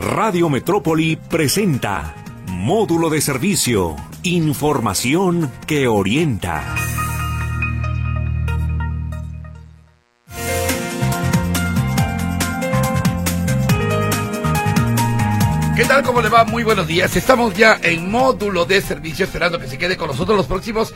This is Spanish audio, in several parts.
Radio Metrópoli presenta Módulo de Servicio, información que orienta. ¿Qué tal? ¿Cómo le va? Muy buenos días. Estamos ya en Módulo de Servicio, esperando que se quede con nosotros los próximos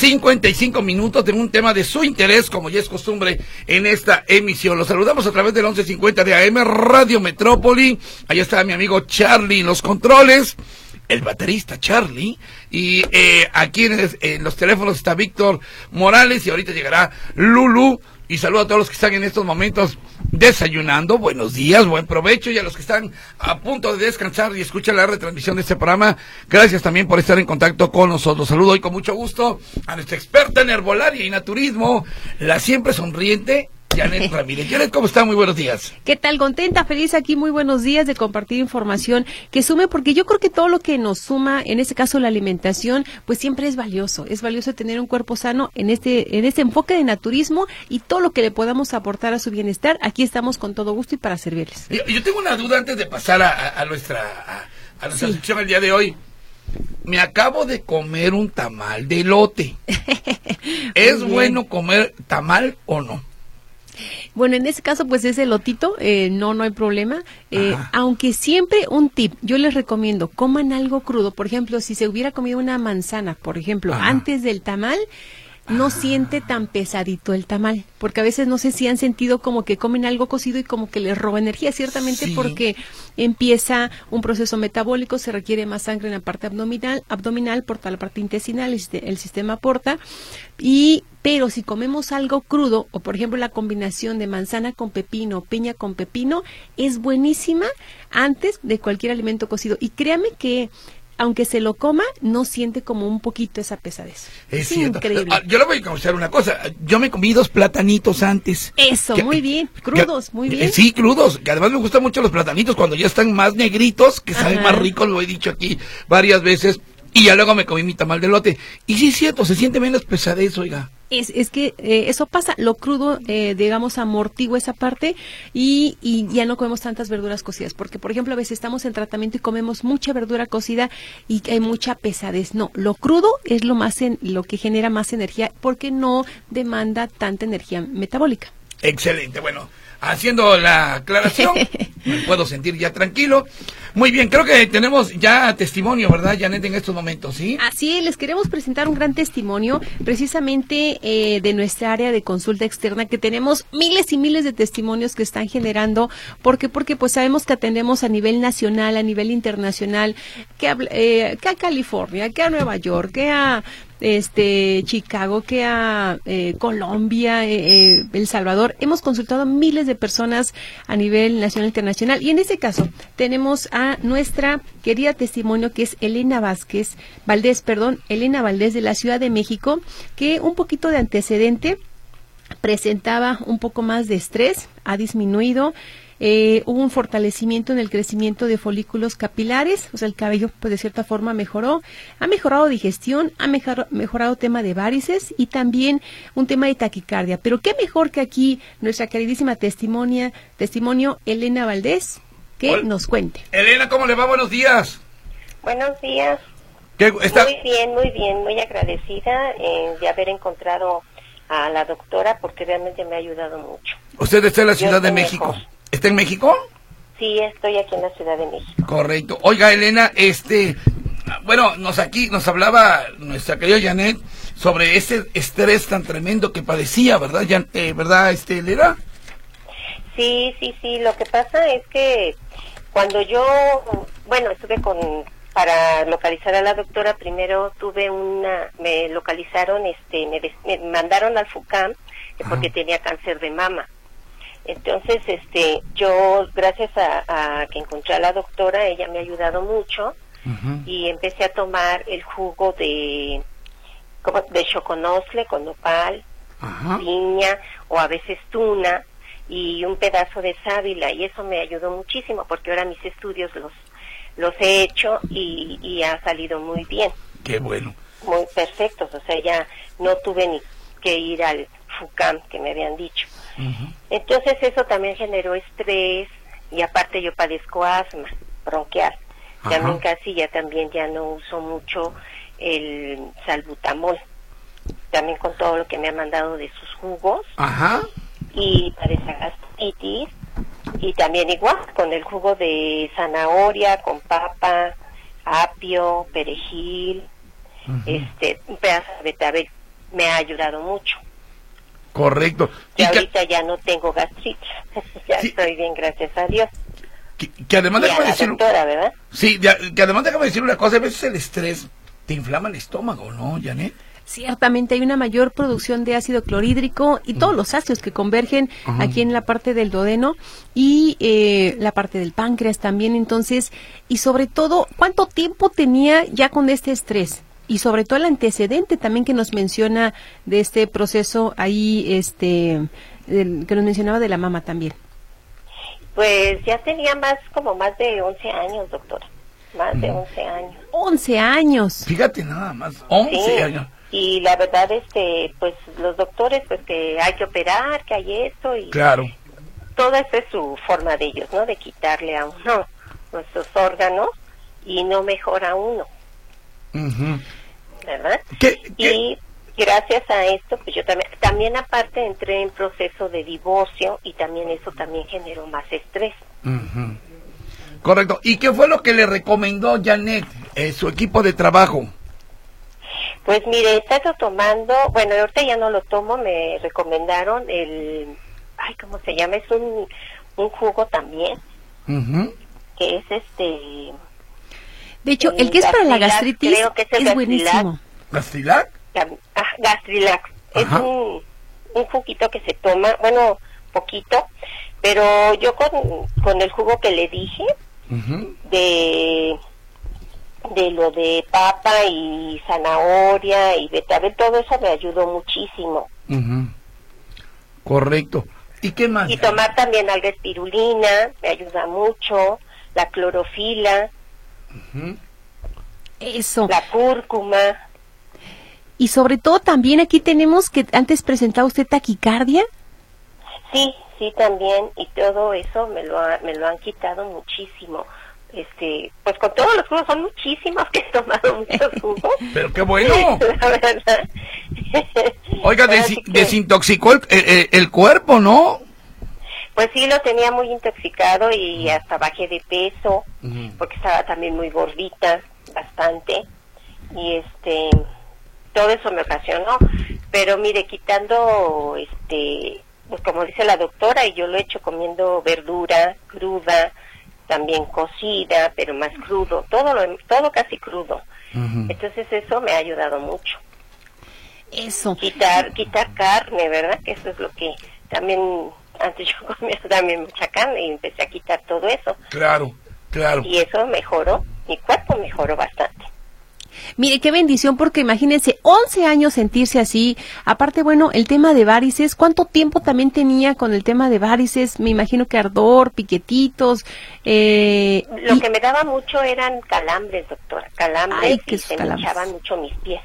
55 minutos de un tema de su interés, como ya es costumbre en esta emisión. Los saludamos a través del 1150 de AM Radio Metrópoli. Allá está mi amigo Charlie en los controles, el baterista Charlie, y aquí en los teléfonos está Víctor Morales, y ahorita llegará Lulu. Y saludo a todos los que están en estos momentos desayunando. Buenos días, buen provecho. Y a los que están a punto de descansar y escuchan la retransmisión de este programa, gracias también por estar en contacto con nosotros. Saludo hoy con mucho gusto a nuestra experta en herbolaria y naturismo, la siempre sonriente Janet Ramírez. Janet, ¿cómo está? Muy buenos días. ¿Qué tal? Contenta, feliz aquí, muy buenos días de compartir información que sume, porque yo creo que todo lo que nos suma, en este caso la alimentación, pues siempre es valioso tener un cuerpo sano en este enfoque de naturismo y todo lo que le podamos aportar a su bienestar. Aquí estamos con todo gusto y para servirles. Yo tengo una duda antes de pasar a nuestra sección el día de hoy. Me acabo de comer un tamal de elote. ¿Es bueno comer tamal o no? Bueno, en este caso, pues es elotito, no hay problema, aunque siempre un tip, yo les recomiendo, coman algo crudo. Por ejemplo, si se hubiera comido una manzana, por ejemplo, antes del tamal, no siente tan pesadito el tamal, porque a veces no sé si han sentido como que comen algo cocido y como que les roba energía, ciertamente, sí, porque empieza un proceso metabólico, se requiere más sangre en la parte abdominal por toda la parte intestinal, el sistema aporta, pero si comemos algo crudo, o por ejemplo la combinación de manzana con pepino, piña con pepino, es buenísima antes de cualquier alimento cocido, y créame que aunque se lo coma, no siente como un poquito esa pesadez. Es cierto. Increíble. Yo le voy a confesar una cosa. Yo me comí 2 platanitos antes. Eso, muy bien. Crudos, muy bien. Sí, crudos. Que además me gustan mucho los platanitos cuando ya están más negritos, que saben más ricos, lo he dicho aquí varias veces. Y ya luego me comí mi tamal de elote. Y sí es cierto, se siente menos pesadez, oiga. Es que eso pasa, lo crudo, digamos, amortigua esa parte y ya no comemos tantas verduras cocidas, porque, por ejemplo, a veces estamos en tratamiento y comemos mucha verdura cocida y hay mucha pesadez. No, lo crudo es lo que genera más energía, porque no demanda tanta energía metabólica. Excelente, bueno, haciendo la aclaración, me puedo sentir ya tranquilo. Muy bien, creo que tenemos ya testimonio, ¿verdad, Janet, en estos momentos, sí? Así es, les queremos presentar un gran testimonio, precisamente de nuestra área de consulta externa, que tenemos miles y miles de testimonios que están generando. Porque pues sabemos que atendemos a nivel nacional, a nivel internacional, que a California, que a Nueva York, que a Chicago, que a Colombia, El Salvador. Hemos consultado a miles de personas a nivel nacional e internacional, y en este caso tenemos a nuestra querida testimonio, que es Elena Valdés de la Ciudad de México, que un poquito de antecedente, presentaba un poco más de estrés, ha disminuido. Hubo un fortalecimiento en el crecimiento de folículos capilares, o sea, el cabello pues de cierta forma ha mejorado digestión, ha mejorado tema de varices y también un tema de taquicardia. Pero qué mejor que aquí nuestra queridísima testimonio Elena Valdés, que Hola, nos cuente. Elena, ¿cómo le va? Buenos días. Buenos días. Muy bien, muy agradecida de haber encontrado a la doctora, porque realmente me ha ayudado mucho. Usted está en la Ciudad de México. Mejor. ¿Está en México? Sí, estoy aquí en la Ciudad de México. Correcto. Oiga, Elena, bueno, nos hablaba nuestra querida Janet sobre ese estrés tan tremendo que padecía, ¿verdad, ¿verdad, Elena? Sí, lo que pasa es que cuando yo, estuve para localizar a la doctora, primero me localizaron, me mandaron al FUCAM, porque tenía cáncer de mama. Entonces, yo, gracias a que encontré a la doctora, ella me ha ayudado mucho, y empecé a tomar el jugo de choconosle con nopal, piña, o a veces tuna, y un pedazo de sábila, y eso me ayudó muchísimo, porque ahora mis estudios los he hecho y ha salido muy bien. Qué bueno. Muy perfectos, o sea, ya no tuve ni que ir al FUCAM que me habían dicho. Entonces eso también generó estrés, y aparte yo padezco asma. bronquial. Ajá. También ya no uso mucho el salbutamol, también con todo lo que me ha mandado de sus jugos. Ajá. Y para esa gastritis, y también igual con el jugo de zanahoria, con papa, apio, perejil, un pedazo de betabel, me ha ayudado mucho. Correcto. Y ahorita ya no tengo gastritis, ya sí, estoy bien, gracias a Dios. Que además Y a déjame la decir, doctora, ¿verdad? sí, que además déjame decir una cosa, a veces el estrés te inflama el estómago, ¿no, Janet? Ciertamente hay una mayor producción de ácido clorhídrico y todos los ácidos que convergen aquí en la parte del duodeno y la parte del páncreas también. Entonces, y sobre todo, ¿cuánto tiempo tenía ya con este estrés? Y sobre todo el antecedente también que nos menciona de este proceso ahí, que nos mencionaba de la mama también. Pues ya tenía más de 11 años, doctora. Más de 11 años. 11 años. Fíjate nada más, 11 años. Y la verdad, pues los doctores, pues que hay que operar, que hay esto y... Claro. Toda esa es su forma de ellos, ¿no? De quitarle a uno nuestros órganos y no mejora uno. ¿Verdad? Y gracias a esto, pues yo también aparte entré en proceso de divorcio y también eso también generó más estrés. Correcto. ¿Y qué fue lo que le recomendó Janet, su equipo de trabajo? Pues mire, he estado tomando, bueno, ahorita ya no lo tomo, me recomendaron ¿cómo se llama? Es un jugo también, que es De hecho, el que es para la gastritis creo que es buenísimo. ¿Gastrilac? Gastrilac. Es un juguito que se toma, bueno, poquito, pero yo con el jugo que le dije, de lo de papa y zanahoria y betabel, todo eso me ayudó muchísimo. Correcto. ¿Y qué más? Y tomar también alga espirulina, me ayuda mucho, la clorofila, eso, la cúrcuma. Y sobre todo también aquí tenemos que antes presentaba usted taquicardia. Sí, también, y todo eso me lo han quitado muchísimo. Pues con todos los jugos, son muchísimos que he tomado muchos jugos. Pero qué bueno. La verdad. Oiga, desintoxicó el cuerpo, ¿no? Pues sí, lo tenía muy intoxicado y hasta bajé de peso, porque estaba también muy gordita, bastante, y todo eso me ocasionó. Pero mire, quitando, pues como dice la doctora, y yo lo he hecho comiendo verdura cruda, también cocida, pero más crudo, todo casi crudo. Entonces eso me ha ayudado mucho. Eso. Quitar carne, ¿verdad? Que eso es lo que también, antes yo comía también mucha carne y empecé a quitar todo eso. Claro. Y eso mejoró, mi cuerpo mejoró bastante. Mire, qué bendición, porque imagínense, 11 años sentirse así. Aparte, bueno, el tema de varices, ¿cuánto tiempo también tenía con el tema de varices? Me imagino que ardor, piquetitos. Lo que me daba mucho eran calambres, doctora, calambres, y se me hinchaban mucho mis pies.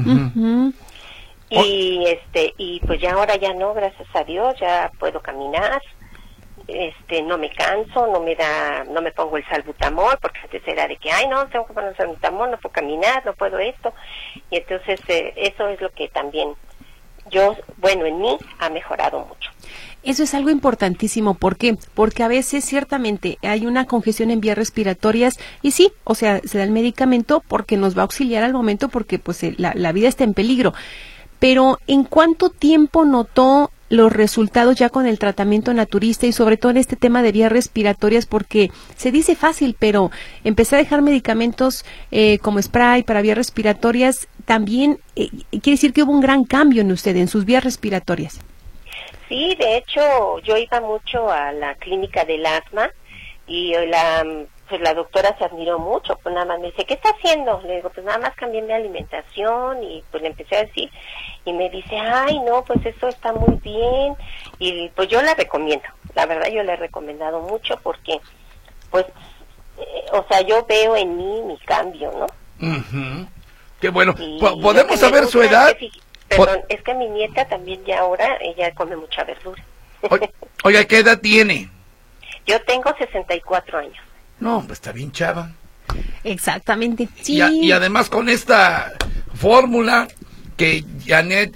Y pues ya ahora ya no, gracias a Dios, ya puedo caminar. No me canso, no me pongo el salbutamol, porque antes era de que, no, tengo que poner el salbutamol, no puedo caminar, no puedo esto, y entonces eso es lo que también en mí ha mejorado mucho. Eso es algo importantísimo. ¿Por qué? Porque a veces ciertamente hay una congestión en vías respiratorias y sí, o sea, se da el medicamento porque nos va a auxiliar al momento, porque pues la vida está en peligro. Pero ¿en cuánto tiempo notó los resultados ya con el tratamiento naturista y sobre todo en este tema de vías respiratorias? Porque se dice fácil, pero empecé a dejar medicamentos como spray para vías respiratorias también quiere decir que hubo un gran cambio en usted, en sus vías respiratorias. Sí, de hecho yo iba mucho a la clínica del asma y la doctora se admiró mucho, pues nada más me dice, ¿qué está haciendo? Le digo, pues nada más cambié mi alimentación y pues le empecé a decir y me dice, no, pues eso está muy bien y pues yo la recomiendo, la verdad yo la he recomendado mucho porque pues, yo veo en mí mi cambio, ¿no? Qué bueno. ¿Podemos saber su edad? Perdón, es que mi nieta también ya ahora, ella come mucha verdura. Oiga, ¿qué edad tiene? Yo tengo 64 años. No, pues está bien chava. Exactamente. Sí. Y además con esta fórmula que Janet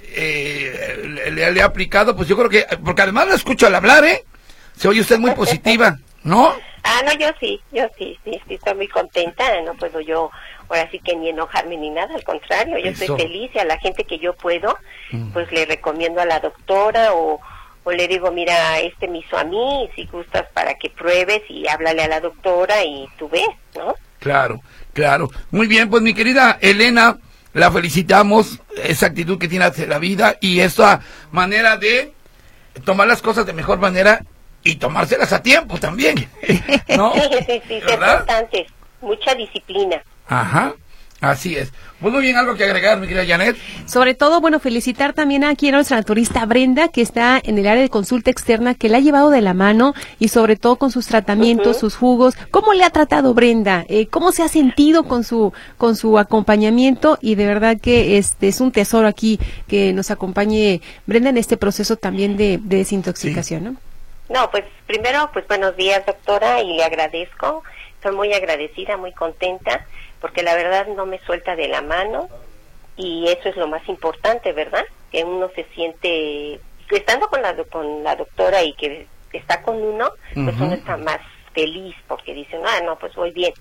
le ha aplicado, pues yo creo que, porque además la escucho al hablar, se oye usted muy positiva, ¿no? No, yo sí, estoy muy contenta, no puedo yo ahora sí que ni enojarme ni nada, al contrario, yo estoy feliz y a la gente que yo puedo, pues le recomiendo a la doctora o le digo, mira, me hizo a mí, si gustas para que pruebes y háblale a la doctora y tú ves, ¿no? Claro. Muy bien, pues mi querida Elena, la felicitamos, esa actitud que tiene hacia la vida y esa manera de tomar las cosas de mejor manera y tomárselas a tiempo también, ¿no? Sí, es importante, mucha disciplina. Ajá, así es. Pues muy bien, algo que agregar, mi querida Janet. Sobre todo, bueno, felicitar también aquí a nuestra naturista Brenda, que está en el área de consulta externa, que la ha llevado de la mano y sobre todo con sus tratamientos, sus jugos. ¿Cómo le ha tratado Brenda? ¿Cómo se ha sentido con su acompañamiento? Y de verdad que es un tesoro aquí que nos acompañe Brenda en este proceso también de desintoxicación, ¿no? No, pues primero, pues buenos días, doctora, y le agradezco. Estoy muy agradecida, muy contenta, porque la verdad no me suelta de la mano y eso es lo más importante, ¿verdad? Que uno se siente, estando con la doctora y que está con uno, pues uno está más feliz porque dice, no, pues voy bien.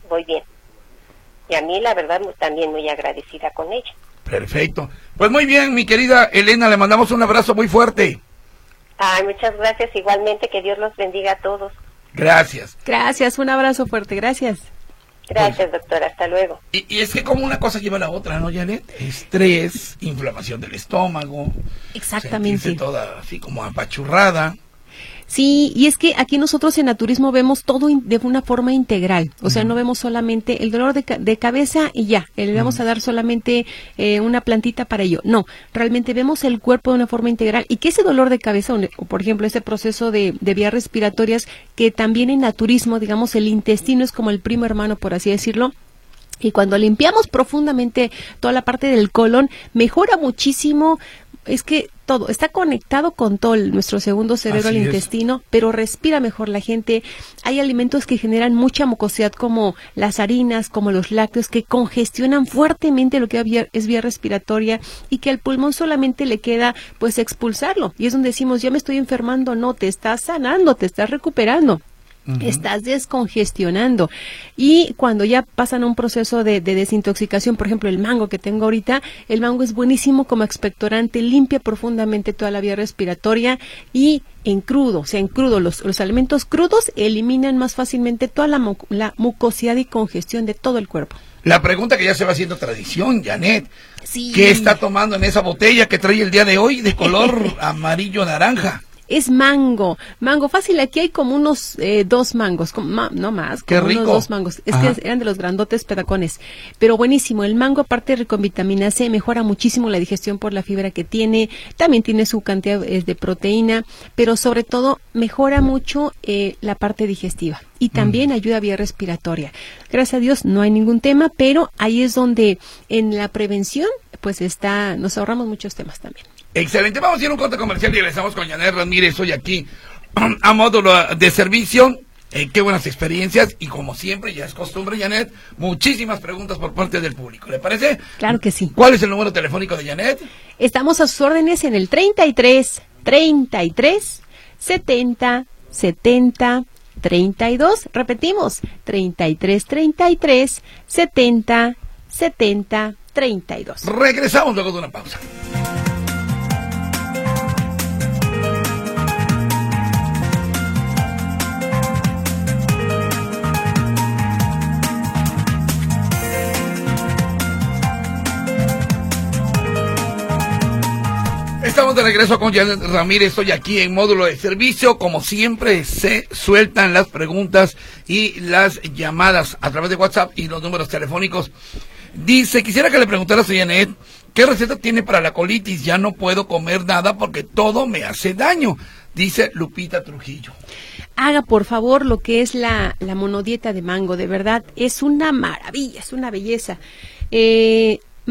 Y a mí la verdad también muy agradecida con ella. Perfecto. Pues muy bien, mi querida Elena, le mandamos un abrazo muy fuerte. Muchas gracias, igualmente, que Dios los bendiga a todos. Gracias, un abrazo fuerte, gracias. Gracias, doctora, hasta luego. Y es que como una cosa lleva a la otra, ¿no, Janet? Estrés, inflamación del estómago. Exactamente. Sentirse toda así como apachurrada. Sí, y es que aquí nosotros en naturismo vemos todo de una forma integral, o sea, no vemos solamente el dolor de cabeza y ya, le vamos a dar solamente una plantita para ello. No, realmente vemos el cuerpo de una forma integral y que ese dolor de cabeza, o por ejemplo, ese proceso de vías respiratorias, que también en naturismo, digamos, el intestino es como el primo hermano, por así decirlo. Y cuando limpiamos profundamente toda la parte del colon, mejora muchísimo. Es que todo está conectado con todo nuestro segundo cerebro, el intestino, pero respira mejor la gente. Hay alimentos que generan mucha mucosidad, como las harinas, como los lácteos, que congestionan fuertemente lo que es vía respiratoria y que al pulmón solamente le queda pues expulsarlo. Y es donde decimos, ya me estoy enfermando. No, te estás sanando, te estás recuperando. Estás descongestionando. Y cuando ya pasan a un proceso de desintoxicación, por ejemplo el mango que tengo ahorita, el mango es buenísimo como expectorante, limpia profundamente toda la vía respiratoria y en crudo, los alimentos crudos eliminan más fácilmente toda la mucosidad y congestión de todo el cuerpo. La pregunta que ya se va haciendo tradición, Janet, sí. ¿Qué está tomando en esa botella que trae el día de hoy de color amarillo-naranja? Es mango fácil, aquí hay como unos 2 mangos, no más, como qué rico. Unos 2 mangos, es que eran de los grandotes pedacones, pero buenísimo. El mango, aparte rico en vitamina C, mejora muchísimo la digestión por la fibra que tiene, también tiene su cantidad de proteína, pero sobre todo mejora mucho la parte digestiva y también ayuda a vía respiratoria. Gracias a Dios no hay ningún tema, pero ahí es donde en la prevención pues nos ahorramos muchos temas también. Excelente, vamos a ir a un corte comercial y regresamos con Janet Ramírez hoy aquí a módulo de servicio. Qué buenas experiencias y como siempre, ya es costumbre, Janet, muchísimas preguntas por parte del público. ¿Le parece? Claro que sí. ¿Cuál es el número telefónico de Janet? Estamos a sus órdenes en el 33 70 32. Repetimos, 33 70 32. Regresamos luego de una pausa. Estamos de regreso con Janet Ramírez, estoy aquí en módulo de servicio. Como siempre, se sueltan las preguntas y las llamadas a través de WhatsApp y los números telefónicos. Dice, quisiera que le preguntara a Janet, ¿qué receta tiene para la colitis? Ya no puedo comer nada porque todo me hace daño, dice Lupita Trujillo. Haga por favor lo que es la monodieta de mango, de verdad, es una maravilla, es una belleza. Mango,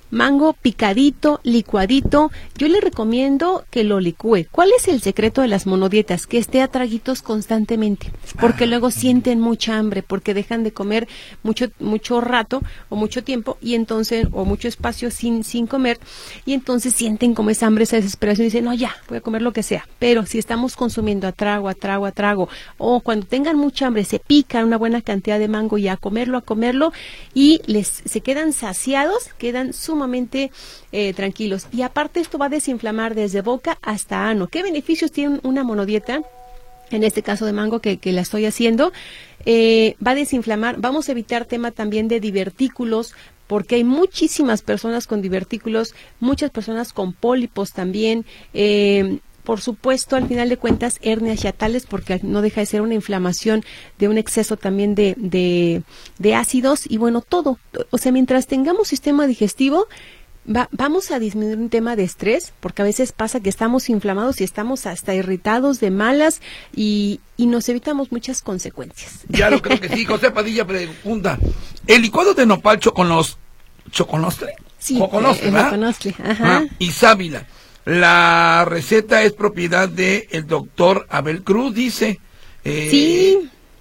mango picadito, licuadito. Yo le recomiendo que lo licúe. ¿Cuál es el secreto de las monodietas? Que esté a traguitos constantemente, porque luego sienten mucha hambre, porque dejan de comer mucho rato o mucho tiempo y entonces, o mucho espacio sin comer, y entonces sienten como esa hambre, esa desesperación y dicen, no, ya, voy a comer lo que sea. Pero si estamos consumiendo a trago, o cuando tengan mucha hambre, se pican una buena cantidad de mango y a comerlo, y se quedan saciados, quedan sumamente tranquilos. Y aparte esto va a desinflamar desde boca hasta ano. ¿Qué beneficios tiene una monodieta? En este caso de mango que la estoy haciendo, va a desinflamar, vamos a evitar tema también de divertículos, porque hay muchísimas personas con divertículos, muchas personas con pólipos también, por supuesto, al final de cuentas, hernias hiatales, porque no deja de ser una inflamación de un exceso también de ácidos, y bueno, todo. O sea, mientras tengamos sistema digestivo, vamos a disminuir un tema de estrés, porque a veces pasa que estamos inflamados y estamos hasta irritados de malas, y nos evitamos muchas consecuencias. Ya lo creo que sí. José Padilla pregunta, ¿el licuado de nopal choconostle? Sí, Choconostle, ¿verdad? Choconostle, ajá. Y sábila. La receta es propiedad de el doctor Abel Cruz, dice. Sí.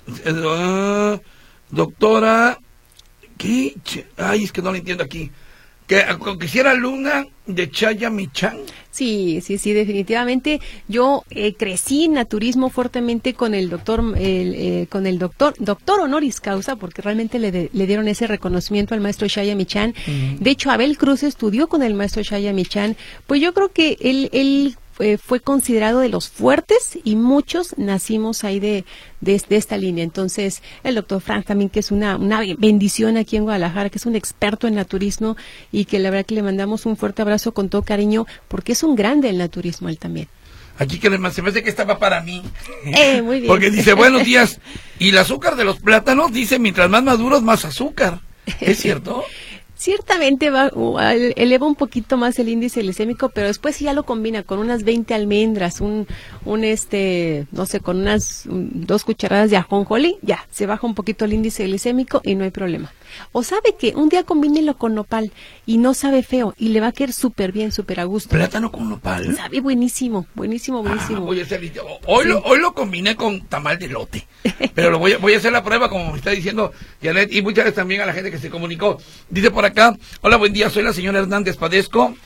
Doctora, ¿qué? Ay, es que no lo entiendo aquí. Que quisiera Luna de Chaya Michan. Sí, definitivamente. Yo crecí en naturismo fuertemente con el doctor honoris causa, porque realmente le dieron ese reconocimiento al maestro Chaya Michan. De hecho, Abel Cruz estudió con el maestro Chaya Michan. Pues yo creo que él fue considerado de los fuertes, y muchos nacimos ahí de esta línea. Entonces, el doctor Frank también, que es una bendición aquí en Guadalajara, que es un experto en naturismo, y que la verdad que le mandamos un fuerte abrazo con todo cariño, porque es un grande el naturismo él también. Aquí que se me hace que estaba para mí. Muy bien. Porque dice, buenos días. Y el azúcar de los plátanos, dice, mientras más maduros, más azúcar. ¿Es cierto? Ciertamente eleva un poquito más el índice glicémico, pero después si ya lo combina con unas 20 almendras, no sé, con unas 2 cucharadas de ajonjolí, ya, se baja un poquito el índice glicémico y no hay problema. O sabe que un día combínelo con nopal y no sabe feo y le va a quedar súper bien, súper a gusto. ¿Plátano con nopal? Sabe buenísimo. Hoy lo combiné con tamal de elote, pero voy a hacer la prueba, como me está diciendo Janet, y muchas gracias también a la gente que se comunicó. Dice por acá, hola, buen día, soy la señora Hernández, padezco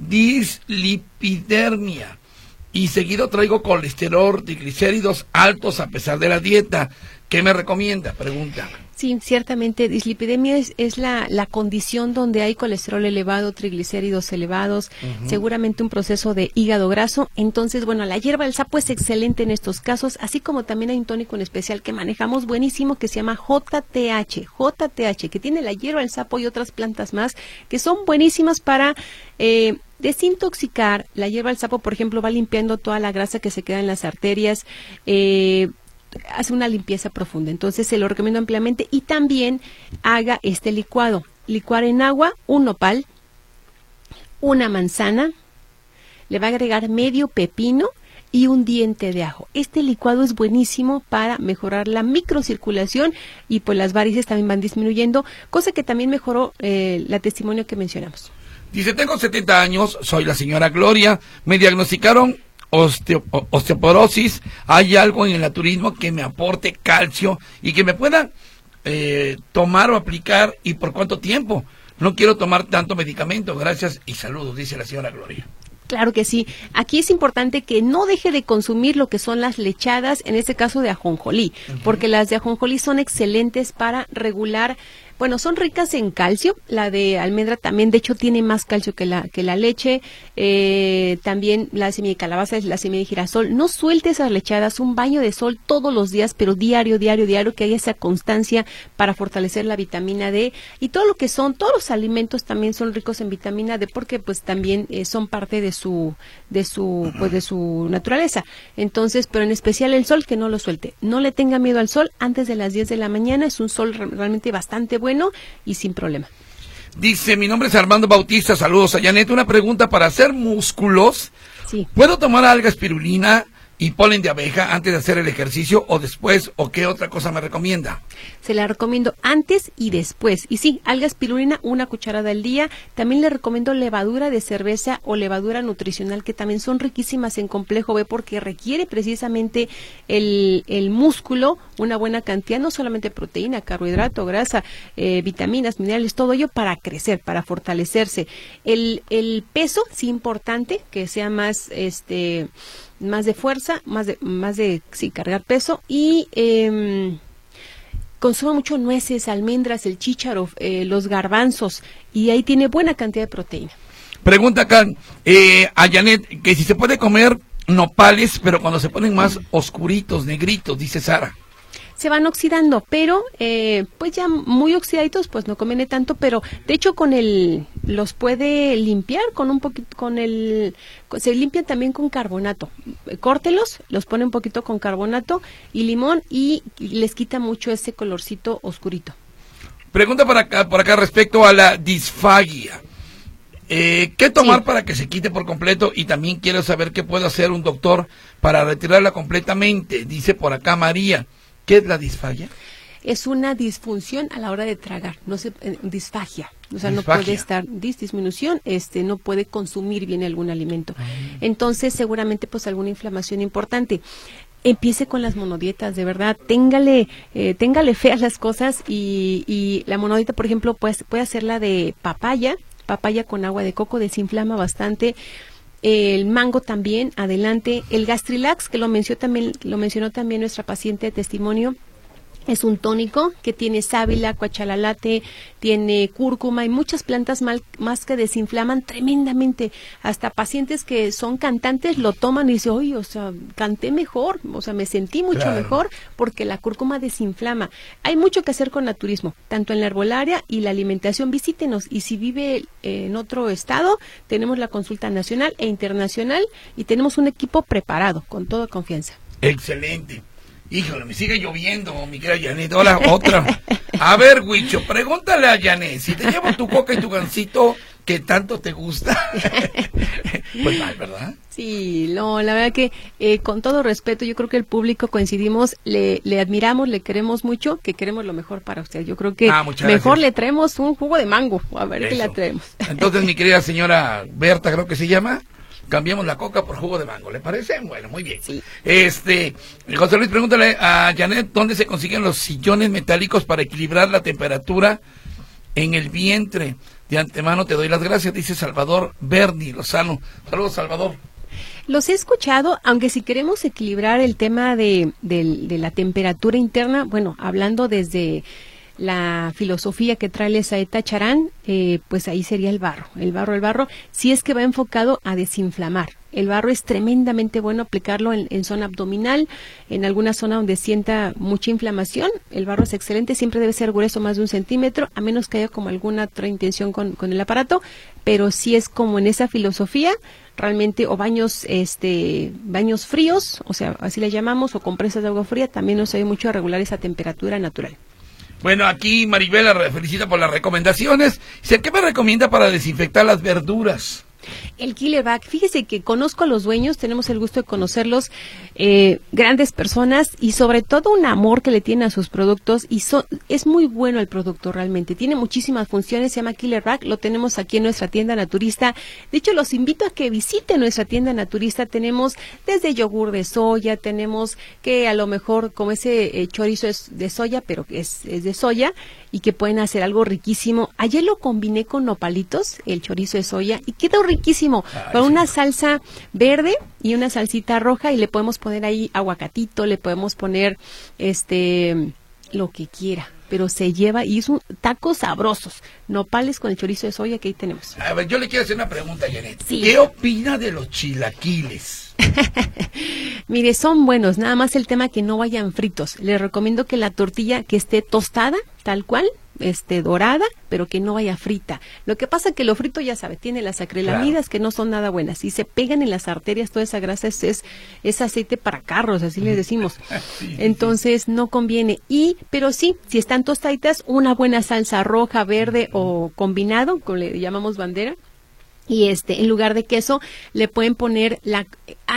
dislipidermia y seguido traigo colesterol, triglicéridos altos a pesar de la dieta. ¿Qué me recomienda? Pregunta. Sí, ciertamente, dislipidemia es la condición donde hay colesterol elevado, triglicéridos elevados, seguramente un proceso de hígado graso. Entonces, bueno, la hierba del sapo es excelente en estos casos, así como también hay un tónico en especial que manejamos buenísimo, que se llama JTH, que tiene la hierba del sapo y otras plantas más, que son buenísimas para desintoxicar. La hierba del sapo, por ejemplo, va limpiando toda la grasa que se queda en las arterias, hace una limpieza profunda. Entonces se lo recomiendo ampliamente, y también haga este licuado. Licuar en agua un nopal, una manzana, le va a agregar medio pepino y un diente de ajo. Este licuado es buenísimo para mejorar la microcirculación, y pues las varices también van disminuyendo, cosa que también mejoró la testimonio que mencionamos. Dice, tengo 70 años, soy la señora Gloria, me diagnosticaron osteoporosis. ¿Hay algo en el naturismo que me aporte calcio y que me pueda tomar o aplicar, y por cuánto tiempo? No quiero tomar tanto medicamento, gracias y saludos, dice la señora Gloria. Claro que sí. Aquí es importante que no deje de consumir lo que son las lechadas, en este caso de ajonjolí, porque las de ajonjolí son excelentes para regular. Bueno, son ricas en calcio. La de almendra también, de hecho, tiene más calcio que la leche. También la semilla de calabaza, la semilla de girasol. No suelte esas lechadas, un baño de sol todos los días, pero diario, que haya esa constancia para fortalecer la vitamina D. Y todo lo que son, todos los alimentos también son ricos en vitamina D, porque pues también son parte de su naturaleza. Entonces, pero en especial el sol, que no lo suelte. No le tenga miedo al sol antes de las 10 de la mañana. Es un sol realmente bastante bueno y sin problema. Dice, mi nombre es Armando Bautista, saludos a Janet. Una pregunta, para hacer músculos, sí. ¿Puedo tomar alga espirulina y polen de abeja antes de hacer el ejercicio o después, o qué otra cosa me recomienda? Se la recomiendo antes y después. Y sí, alga espirulina, 1 cucharada al día. También le recomiendo levadura de cerveza o levadura nutricional, que también son riquísimas en complejo B porque requiere precisamente el músculo una buena cantidad, no solamente proteína, carbohidrato, grasa, vitaminas, minerales, todo ello para crecer, para fortalecerse. El peso, sí, importante, que sea más más de fuerza, más de cargar peso, y consuma mucho nueces, almendras, el chícharo, los garbanzos, y ahí tiene buena cantidad de proteína. Pregunta acá a Janet, que si se puede comer nopales, pero cuando se ponen más oscuritos, negritos, dice Sara. Se van oxidando, pero pues ya muy oxidaditos, pues no conviene tanto, pero de hecho los puede limpiar con un poquito, se limpian también con carbonato. Córtelos, los pone un poquito con carbonato y limón y les quita mucho ese colorcito oscurito. Pregunta por acá respecto a la disfagia. ¿Qué tomar para que se quite por completo? Y también quiero saber qué puede hacer un doctor para retirarla completamente, dice por acá María. ¿Qué es la disfagia? Es una disfunción a la hora de tragar, disfagia. O sea, Disfagia. no puede estar, disminución, no puede consumir bien algún alimento. Entonces, seguramente, pues, alguna inflamación importante. Empiece con las monodietas, de verdad, téngale fe a las cosas, y la monodieta, por ejemplo, pues, puede hacerla de papaya con agua de coco, desinflama bastante. El mango también, adelante. El Gastrilax, que lo mencionó también nuestra paciente de testimonio, es un tónico que tiene sábila, cuachalalate, tiene cúrcuma y muchas plantas más que desinflaman tremendamente. Hasta pacientes que son cantantes lo toman y dicen, oye, o sea, canté mejor, o sea, me sentí mucho mejor porque la cúrcuma desinflama. Hay mucho que hacer con naturismo, tanto en la herbolaria y la alimentación. Visítenos, y si vive en otro estado, tenemos la consulta nacional e internacional y tenemos un equipo preparado, con toda confianza. Excelente. Híjole, me sigue lloviendo, mi querida Janet. Hola, otra. A ver, Huicho, pregúntale a Janet, si te llevo tu coca y tu gansito, que tanto te gusta. Pues mal, ¿verdad? Sí, no, la verdad que con todo respeto, yo creo que el público coincidimos, le admiramos, le queremos mucho, que queremos lo mejor para usted. Yo creo que mejor le traemos un jugo de mango, a ver qué le traemos. Entonces, mi querida señora Berta, creo que se llama, cambiamos la coca por jugo de mango, ¿le parece? Bueno, muy bien. Sí. José Luis, pregúntale a Janet dónde se consiguen los sillones metálicos para equilibrar la temperatura en el vientre. De antemano te doy las gracias, dice Salvador Berni Lozano. Saludos, Salvador. Los he escuchado, aunque si queremos equilibrar el tema de la temperatura interna, bueno, hablando desde la filosofía que trae Saeta Charán, pues ahí sería el barro. El barro, si es que va enfocado a desinflamar. El barro es tremendamente bueno aplicarlo en zona abdominal, en alguna zona donde sienta mucha inflamación. El barro es excelente, siempre debe ser grueso más de 1 centímetro, a menos que haya como alguna otra intención con el aparato, pero si es como en esa filosofía, realmente, o baños fríos, o sea, así le llamamos, o compresas de agua fría, también nos ayuda mucho a regular esa temperatura natural. Bueno, aquí Maribel la felicita por las recomendaciones. Dice, ¿qué me recomienda para desinfectar las verduras? El Killer Bag, fíjese que conozco a los dueños, tenemos el gusto de conocerlos, grandes personas y sobre todo un amor que le tienen a sus productos y es muy bueno el producto realmente, tiene muchísimas funciones, se llama Killer Bag, lo tenemos aquí en nuestra tienda naturista. De hecho, los invito a que visiten nuestra tienda naturista, tenemos desde yogur de soya, tenemos que a lo mejor como ese chorizo es de soya, pero es de soya y que pueden hacer algo riquísimo. Ayer lo combiné con nopalitos, el chorizo de soya, y quedó riquísimo, con una salsa verde y una salsita roja, y le podemos poner ahí aguacatito, le podemos poner lo que quiera, pero se lleva, y son tacos sabrosos, nopales con el chorizo de soya que ahí tenemos. A ver, yo le quiero hacer una pregunta, Janet. Sí. ¿Qué opina de los chilaquiles? Mire, son buenos, nada más el tema que no vayan fritos. Les recomiendo que la tortilla que esté tostada, tal cual, dorada, pero que no vaya frita. Lo que pasa que lo frito, ya sabe, tiene las acrilamidas que no son nada buenas y se pegan en las arterias, toda esa grasa es aceite para carros, así les decimos. Entonces no conviene. Pero sí, si están tostaditas, una buena salsa roja, verde o combinado, como le llamamos bandera, Y en lugar de queso, le pueden poner la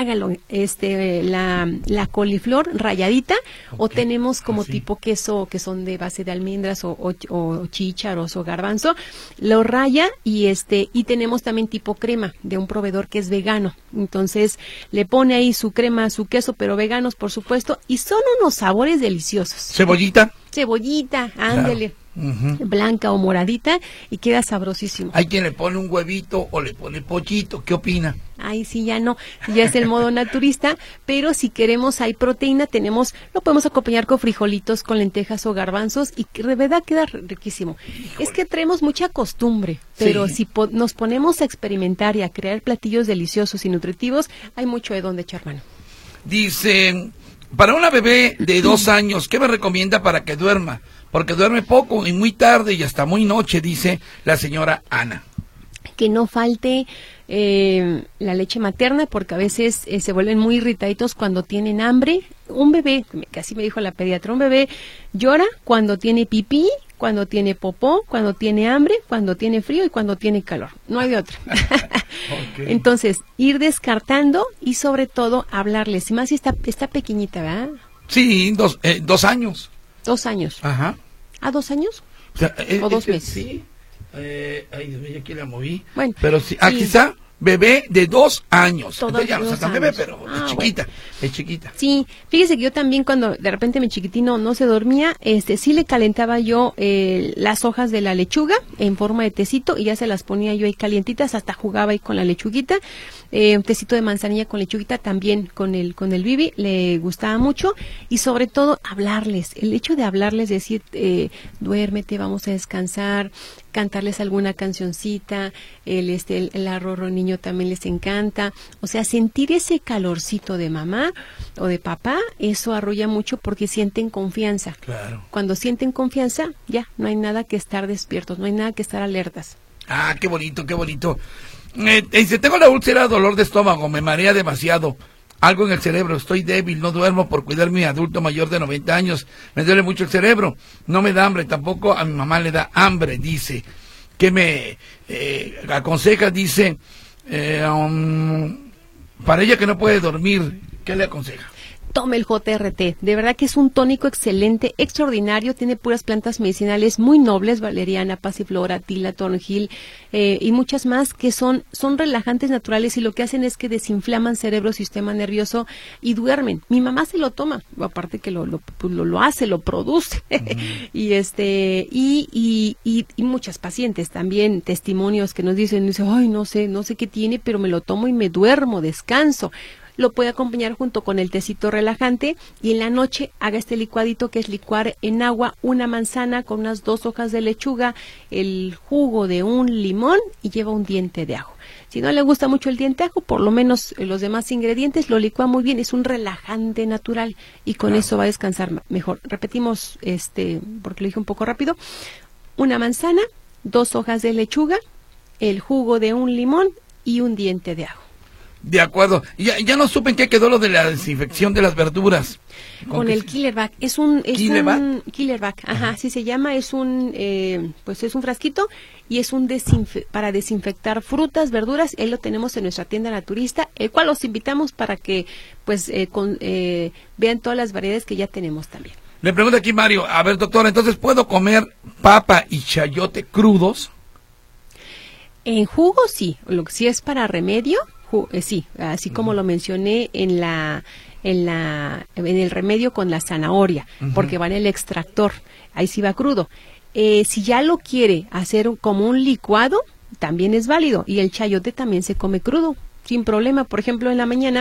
coliflor ralladita, o tenemos como tipo queso que son de base de almendras o chícharos o garbanzo, lo raya y tenemos también tipo crema de un proveedor que es vegano. Entonces, le pone ahí su crema, su queso, pero veganos, por supuesto, y son unos sabores deliciosos. ¿Cebollita? Cebollita, ándele. Claro. Blanca o moradita, y queda sabrosísimo. Hay quien le pone un huevito o le pone pollito, ¿qué opina? Ay, sí, ya no, ya es el modo naturista, pero si queremos hay proteína, lo podemos acompañar con frijolitos, con lentejas o garbanzos, y de verdad queda riquísimo. Híjole. Es que traemos mucha costumbre, pero si nos ponemos a experimentar y a crear platillos deliciosos y nutritivos, hay mucho de dónde echar mano. Dice, para una bebé de 2 años, ¿qué me recomienda para que duerma? Porque duerme poco y muy tarde y hasta muy noche, dice la señora Ana. Que no falte la leche materna, porque a veces se vuelven muy irritaditos cuando tienen hambre. Un bebé, que así me dijo la pediatra, un bebé llora cuando tiene pipí, cuando tiene popó, cuando tiene hambre, cuando tiene frío y cuando tiene calor. No hay de otra. Okay. Entonces, ir descartando y sobre todo hablarles. Más si está pequeñita, ¿verdad? Sí, 2 años. 2 años. Ajá. ¿A 2 años? O sea, ¿O 2 meses? Sí. Ay, Dios mío, aquí la moví. Bueno. Pero sí, aquí está, bebé de 2 años. Entonces ya no está tan bebé, pero es chiquita, bueno. Es chiquita. Sí, fíjese que yo también cuando de repente mi chiquitino no se dormía, sí le calentaba yo las hojas de la lechuga en forma de tecito y ya se las ponía yo ahí calientitas, hasta jugaba ahí con la lechuguita. Un tecito de manzanilla con lechuguita también con el Bibi, le gustaba mucho, y sobre todo hablarles, el hecho de hablarles, decir duérmete, vamos a descansar, cantarles alguna cancioncita, el arrorro niño también les encanta, o sea, sentir ese calorcito de mamá o de papá, eso arrulla mucho porque sienten confianza. Claro. Cuando sienten confianza, ya, no hay nada que estar despiertos, no hay nada que estar alertas. Ah, qué bonito, qué bonito. Dice, tengo la úlcera, dolor de estómago, me marea demasiado, algo en el cerebro, estoy débil, no duermo por cuidar a mi adulto mayor de 90 años, me duele mucho el cerebro, no me da hambre, tampoco a mi mamá le da hambre, dice. ¿Qué me aconseja? Dice, para ella que no puede dormir, ¿qué le aconseja? Tome el JRT, de verdad que es un tónico excelente, extraordinario, tiene puras plantas medicinales muy nobles, valeriana, pasiflora, tila, toronjil y muchas más que son relajantes naturales, y lo que hacen es que desinflaman cerebro, sistema nervioso y duermen. Mi mamá se lo toma, aparte que lo hace, lo produce. Y muchas pacientes también, testimonios que nos dicen, ay, no sé qué tiene, pero me lo tomo y me duermo, descanso. Lo puede acompañar junto con el tecito relajante, y en la noche haga este licuadito, que es licuar en agua una manzana con unas 2 hojas de lechuga, el jugo de un limón y lleva un diente de ajo. Si no le gusta mucho el diente de ajo, por lo menos los demás ingredientes lo licúa muy bien, es un relajante natural y con eso va a descansar mejor. Repetimos, porque lo dije un poco rápido: una manzana, 2 hojas de lechuga, el jugo de un limón y un diente de ajo. De acuerdo. Ya no supe en qué quedó lo de la desinfección de las verduras. Con el Killer Vac. Es un Killer Vac, ajá, así se llama. Es un frasquito, y es para desinfectar frutas, verduras. Él lo tenemos en nuestra tienda naturista, el cual los invitamos para que vean todas las variedades que ya tenemos también. Le pregunto aquí Mario, a ver, doctor, entonces ¿puedo comer papa y chayote crudos? En jugo sí, lo que sí es para remedio. Sí, así como lo mencioné en el remedio con la zanahoria, porque va en el extractor, ahí sí va crudo. Si ya lo quiere hacer como un licuado, también es válido, y el chayote también se come crudo, sin problema. Por ejemplo, en la mañana,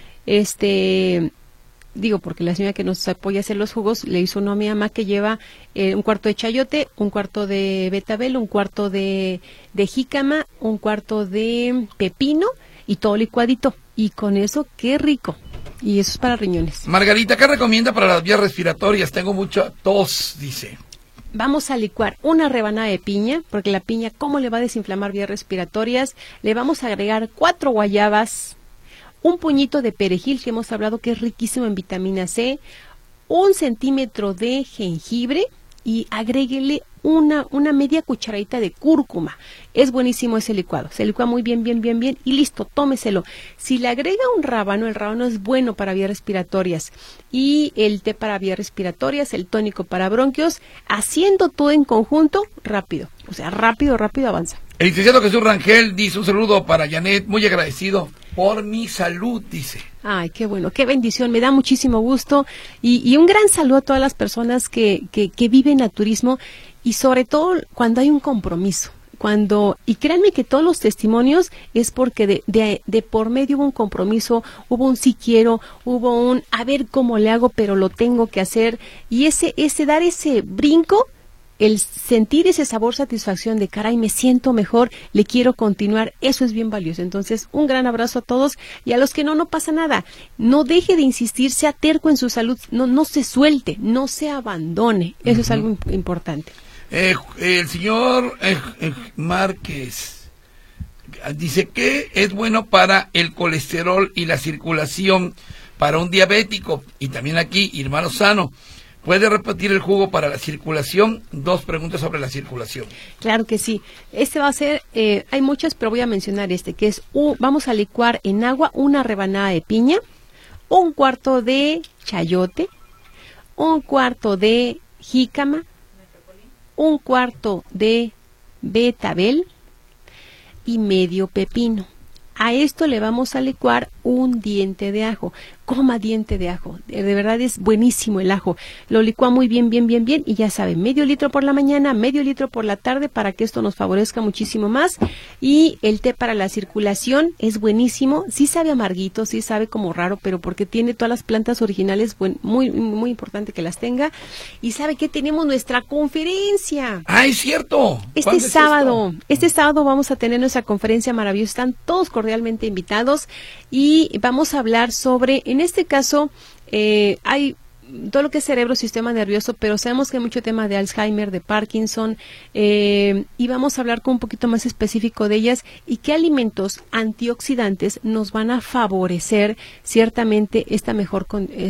porque la señora que nos apoya a hacer los jugos le hizo uno a mi mamá, que lleva un cuarto de chayote, un cuarto de betabel, un cuarto de jícama, un cuarto de pepino, y todo licuadito, y con eso, qué rico, y eso es para riñones. Margarita, ¿qué recomienda para las vías respiratorias? Tengo mucha tos, dice. Vamos a licuar una rebanada de piña, porque la piña, ¿cómo le va a desinflamar vías respiratorias? Le vamos a agregar 4 guayabas, un puñito de perejil, que hemos hablado que es riquísimo en vitamina C, 1 centímetro de jengibre, y agréguele una media cucharadita de cúrcuma. Es buenísimo ese licuado. Se licúa muy bien, bien, bien, bien y listo, tómeselo. Si le agrega un rábano, el rábano es bueno para vías respiratorias. Y el té para vías respiratorias, el tónico para bronquios, haciendo todo en conjunto, rápido. O sea, rápido, rápido avanza. El licenciado Jesús Rangel dice un saludo para Janet, muy agradecido por mi salud, dice. Ay, qué bueno, qué bendición, me da muchísimo gusto y un gran saludo a todas las personas que viven naturismo y sobre todo cuando hay un compromiso. Y créanme que todos los testimonios es porque de por medio hubo un compromiso, hubo un sí quiero, hubo un a ver cómo le hago, pero lo tengo que hacer, y ese dar ese brinco, el sentir ese sabor satisfacción de caray, me siento mejor, le quiero continuar, eso es bien valioso. Entonces, un gran abrazo a todos y a los que no pasa nada. No deje de insistir, sea terco en su salud, no se suelte, no se abandone. Eso es algo importante. El señor Márquez dice que es bueno para el colesterol y la circulación para un diabético. Y también aquí, Irma Lozano, ¿puede repetir el jugo para la circulación? 2 preguntas sobre la circulación. Claro que sí. Este va a ser, hay muchas, pero voy a mencionar que es, vamos a licuar en agua una rebanada de piña, 1/4 de chayote, 1/4 de jícama, 1/4 de betabel y medio pepino. A esto le vamos a licuar un diente de ajo. Coma diente de ajo. De verdad es buenísimo el ajo. Lo licúa muy bien, bien, bien, bien. Y ya saben, medio litro por la mañana, medio litro por la tarde para que esto nos favorezca muchísimo más. Y el té para la circulación es buenísimo. Sí sabe amarguito, sí sabe como raro, pero porque tiene todas las plantas originales, muy, muy importante que las tenga. Y sabe que tenemos nuestra conferencia. ¡Ah, es cierto! Este sábado vamos a tener nuestra conferencia maravillosa. Están todos cordialmente invitados y vamos a hablar sobre, en este caso, hay todo lo que es cerebro, sistema nervioso, pero sabemos que hay mucho tema de Alzheimer, de Parkinson, y vamos a hablar con un poquito más específico de ellas y qué alimentos antioxidantes nos van a favorecer ciertamente esta mejor,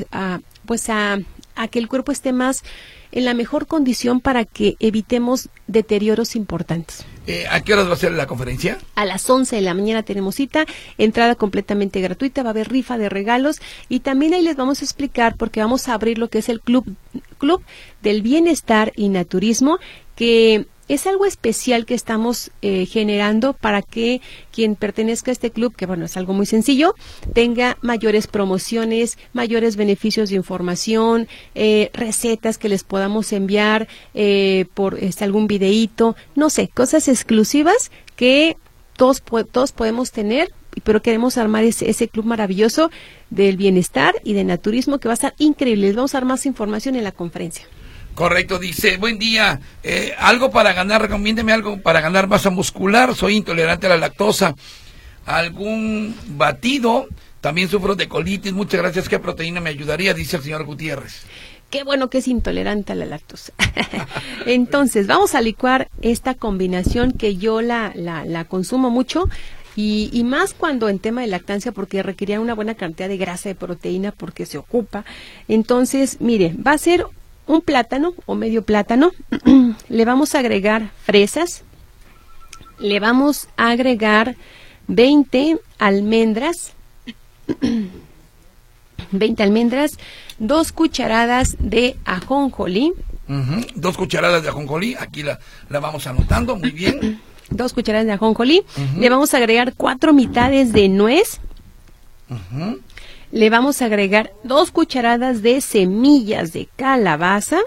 a que el cuerpo esté más en la mejor condición para que evitemos deterioros importantes. ¿A qué horas va a ser la conferencia? A las 11 de la mañana tenemos cita, entrada completamente gratuita, va a haber rifa de regalos y también ahí les vamos a explicar porque vamos a abrir lo que es el Club del Bienestar y Naturismo, que es algo especial que estamos generando para que quien pertenezca a este club, que bueno, es algo muy sencillo, tenga mayores promociones, mayores beneficios de información, recetas que les podamos enviar por algún videíto, no sé, cosas exclusivas que todos podemos tener, pero queremos armar ese club maravilloso del bienestar y de naturismo que va a estar increíble. Les vamos a dar más información en la conferencia. Correcto, dice, buen día, algo para ganar, recomiéndeme algo para ganar masa muscular, soy intolerante a la lactosa, algún batido, también sufro de colitis, muchas gracias, ¿qué proteína me ayudaría? Dice el señor Gutiérrez. Qué bueno que es intolerante a la lactosa. Entonces, vamos a licuar esta combinación que yo la consumo mucho. Y más cuando en tema de lactancia, porque requería una buena cantidad de grasa, de proteína, porque se ocupa. Entonces, mire, va a ser un plátano o medio plátano, le vamos a agregar fresas, le vamos a agregar 20 almendras, 2 cucharadas de ajonjolí. 2 cucharadas de ajonjolí, aquí la vamos anotando, muy bien. 2 cucharadas de ajonjolí, le vamos a agregar 4 mitades de nuez. Le vamos a agregar 2 cucharadas de semillas de calabaza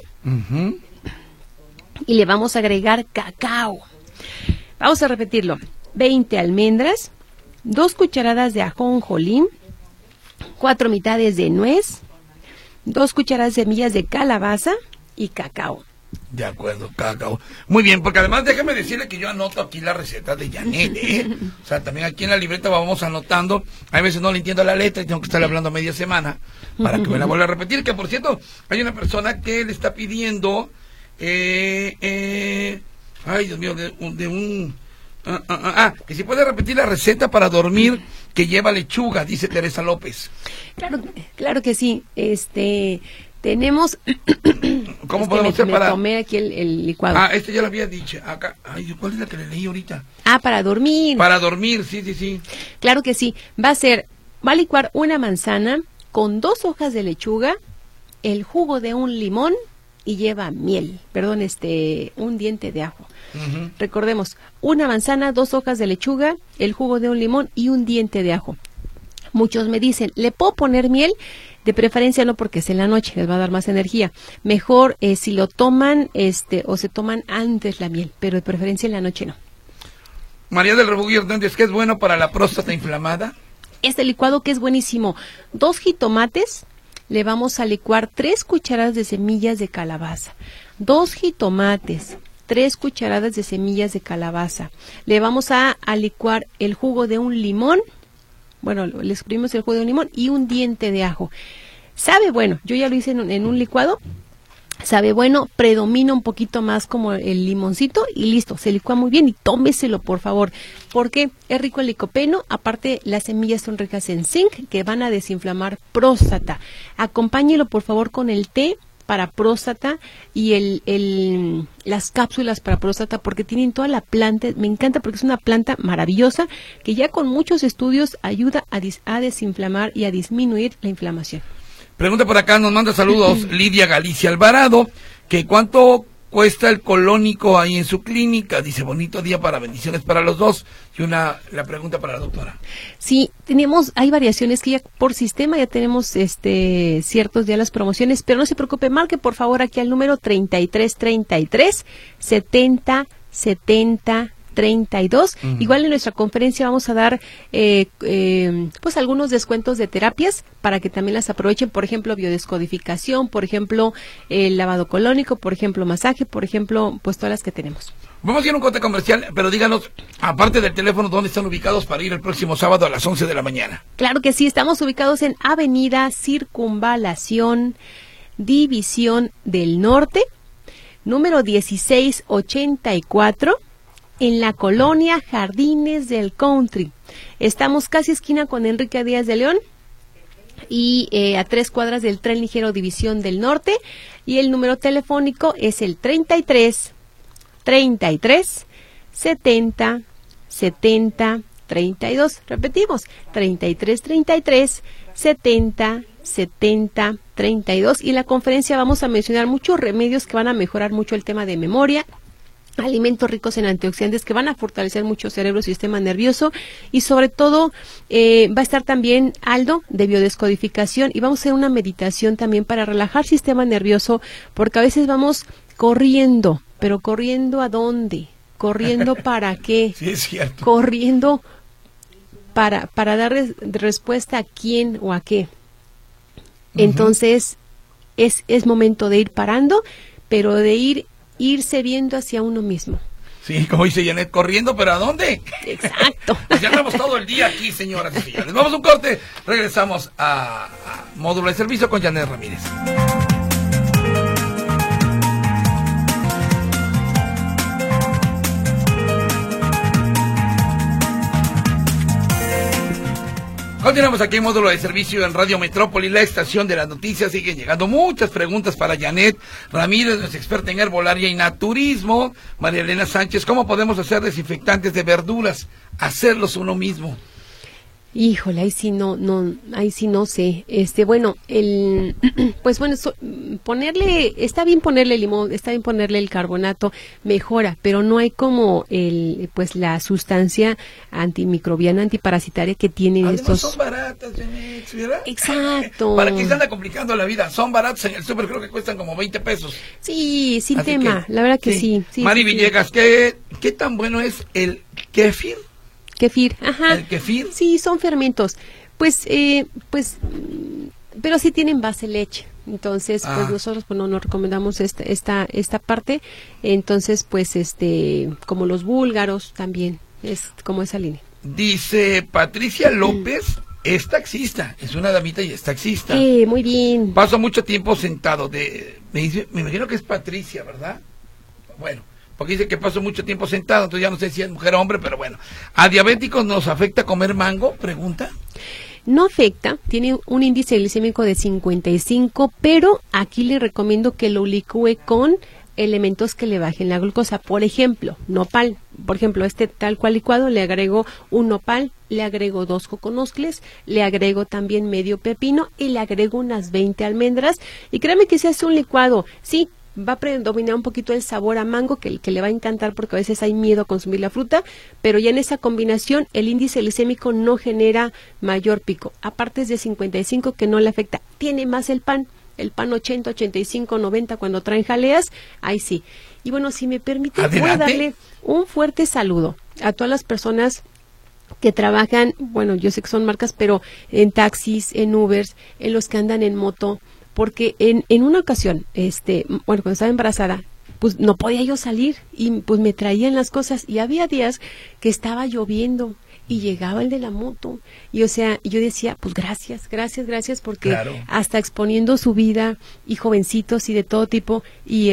y le vamos a agregar cacao. Vamos a repetirlo. 20 almendras, 2 cucharadas de ajonjolí, 4 mitades de nuez, 2 cucharadas de semillas de calabaza y cacao. De acuerdo, cacao. Muy bien, porque además déjame decirle que yo anoto aquí la receta de Janet, O sea, también aquí en la libreta vamos anotando. A veces no le entiendo la letra y tengo que estarle hablando media semana para que me la vuelva a repetir. Que por cierto, hay una persona que le está pidiendo, ay Dios mío, que si puede repetir la receta para dormir que lleva lechuga, dice Teresa López. Claro que sí. Tenemos ¿Cómo podemos hacer para...? Me tomé aquí el licuado. Este ya lo había dicho. Acá, ¿cuál es la que le leí ahorita? Para dormir. Para dormir, sí. Claro que sí. Va a licuar una manzana con 2 hojas de lechuga, el jugo de un limón y lleva miel. Perdón, un diente de ajo. Uh-huh. Recordemos, una manzana, 2 hojas de lechuga, el jugo de un limón y un diente de ajo. Muchos me dicen, ¿le puedo poner miel? De preferencia no, porque es en la noche, les va a dar más energía. Mejor si lo toman o se toman antes la miel, pero de preferencia en la noche no. María del Refugio Hernández, ¿qué es bueno para la próstata inflamada? Este licuado que es buenísimo. 2 jitomates, le vamos a licuar 3 cucharadas de semillas de calabaza. 2 jitomates, 3 cucharadas de semillas de calabaza. Le vamos a licuar el jugo de un limón. Bueno, le exprimimos el jugo de un limón y un diente de ajo. Sabe bueno, yo ya lo hice en un licuado. Sabe bueno, predomina un poquito más como el limoncito y listo, se licúa muy bien y tómeselo por favor, porque es rico el licopeno, aparte las semillas son ricas en zinc que van a desinflamar próstata. Acompáñelo por favor con el té para próstata y las cápsulas para próstata, porque tienen toda la planta. Me encanta porque es una planta maravillosa que ya con muchos estudios ayuda a desinflamar y a disminuir la inflamación. Pregunta por acá, nos manda saludos Lidia Galicia Alvarado, que cuánto cuesta el colónico ahí en su clínica. Dice, bonito día para bendiciones para los dos. Y la pregunta para la doctora. Sí, hay variaciones que ya por sistema ya tenemos ciertos días las promociones, pero no se preocupe, marque por favor aquí al número 3333 70 70 32. Igual en nuestra conferencia vamos a dar pues algunos descuentos de terapias para que también las aprovechen, por ejemplo biodescodificación, por ejemplo lavado colónico, por ejemplo masaje, por ejemplo pues todas las que tenemos. Vamos a ir a un corte comercial, pero díganos, aparte del teléfono, ¿dónde están ubicados para ir el próximo sábado a las 11 de la mañana? Claro que sí, estamos ubicados en Avenida Circunvalación, División del Norte, número 1684, en la colonia Jardines del Country. Estamos casi esquina con Enrique Díaz de León y a 3 cuadras del Tren Ligero División del Norte, y el número telefónico es el 33 70 70 32. Repetimos, 33 70 70 32. Y en la conferencia vamos a mencionar muchos remedios que van a mejorar mucho el tema de memoria, alimentos ricos en antioxidantes que van a fortalecer mucho el cerebro, sistema nervioso, y sobre todo va a estar también Aldo de biodescodificación, y vamos a hacer una meditación también para relajar el sistema nervioso, porque a veces vamos corriendo, pero ¿corriendo a dónde? ¿Corriendo para qué? Sí, es cierto. Corriendo para dar respuesta a quién o a qué. Entonces es momento de ir parando, pero de irse viendo hacia uno mismo. Sí, como dice Janet, corriendo, ¿pero a dónde? Exacto. Pues ya andamos todo el día aquí, señoras y señores. Vamos a un corte, regresamos a Módulo de Servicio con Janet Ramírez. Continuamos aquí en Módulo de Servicio en Radio Metrópoli, la estación de las noticias. Siguen llegando muchas preguntas para Janet Ramírez, nuestra experta en herbolaria y naturismo. María Elena Sánchez, ¿cómo podemos hacer desinfectantes de verduras? Hacerlos uno mismo. Híjole, ahí sí no sé. Bueno, ponerle, está bien ponerle limón, está bien ponerle el carbonato, mejora, pero no hay como la sustancia antimicrobiana, antiparasitaria que tienen además estos. Son baratas, ¿verdad? Exacto. ¿Para qué se anda complicando la vida? Son baratas en el súper, creo que cuestan como 20 pesos. Sí, sin así tema, la verdad que sí. Mari Villegas, ¿qué tan bueno es el kéfir? Kefir, ajá. ¿El kefir? Sí, son fermentos. Pero sí tienen base leche. Entonces, pues nosotros no recomendamos esta parte. Entonces, como los búlgaros también, es como esa línea. Dice Patricia López, es taxista, es una damita y es taxista. Muy bien. Paso mucho tiempo sentado. Me imagino que es Patricia, ¿verdad? Bueno. Porque dice que paso mucho tiempo sentado, entonces ya no sé si es mujer o hombre, pero bueno. ¿A diabéticos nos afecta comer mango? Pregunta. No afecta, tiene un índice glicémico de 55, pero aquí le recomiendo que lo licúe con elementos que le bajen la glucosa. Por ejemplo, nopal. Por ejemplo, tal cual licuado le agrego un nopal, le agrego 2 coconuscles, le agrego también medio pepino y le agrego unas 20 almendras. Y créame que se hace un licuado, sí, va a predominar un poquito el sabor a mango, que le va a encantar porque a veces hay miedo a consumir la fruta, pero ya en esa combinación el índice glicémico no genera mayor pico. Aparte es de 55 que no le afecta. Tiene más el pan 80, 85, 90 cuando traen jaleas, ahí sí. Y bueno, si me permite, voy a darle un fuerte saludo a todas las personas que trabajan, bueno, yo sé que son marcas, pero en taxis, en Ubers, en los que andan en moto, porque en una ocasión, bueno, cuando estaba embarazada, pues no podía yo salir y pues me traían las cosas y había días que estaba lloviendo y llegaba el de la moto y o sea, yo decía, pues gracias porque claro, hasta exponiendo su vida y jovencitos y de todo tipo y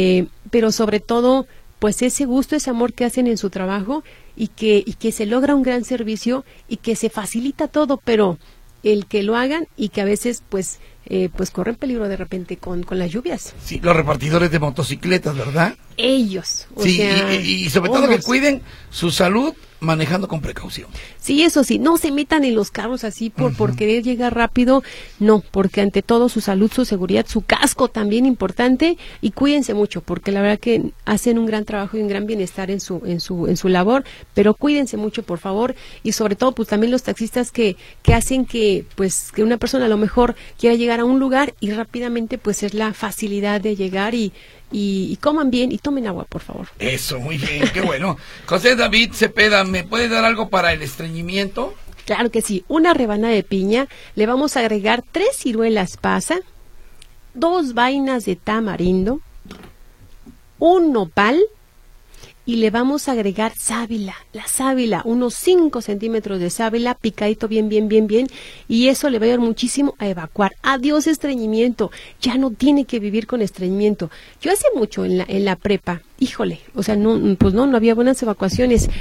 pero sobre todo pues ese gusto, ese amor que hacen en su trabajo y que se logra un gran servicio y que se facilita todo, pero el que lo hagan y que a veces pues corren peligro de repente con las lluvias. Sí, los repartidores de motocicletas, ¿verdad? Ellos. Sí, y sobre todo que cuiden su salud manejando con precaución. Sí, eso sí, no se metan en los carros así por querer llegar rápido, no, porque ante todo su salud, su seguridad, su casco también importante y cuídense mucho, porque la verdad que hacen un gran trabajo y un gran bienestar en su labor, pero cuídense mucho, por favor, y sobre todo pues también los taxistas que hacen que pues que una persona a lo mejor quiera llegar a un lugar y rápidamente pues es la facilidad de llegar y coman bien y tomen agua, por favor. Eso, muy bien, qué bueno. José David Cepeda, ¿me puede dar algo para el estreñimiento? Claro que sí, una rebanada de piña, le vamos a agregar 3 ciruelas pasa, 2 vainas de tamarindo, un nopal y le vamos a agregar sábila, la sábila, unos 5 centímetros de sábila, picadito bien, y eso le va a ayudar muchísimo a evacuar. Adiós estreñimiento, ya no tiene que vivir con estreñimiento. Yo hace mucho en la prepa, híjole, o sea, no había buenas evacuaciones,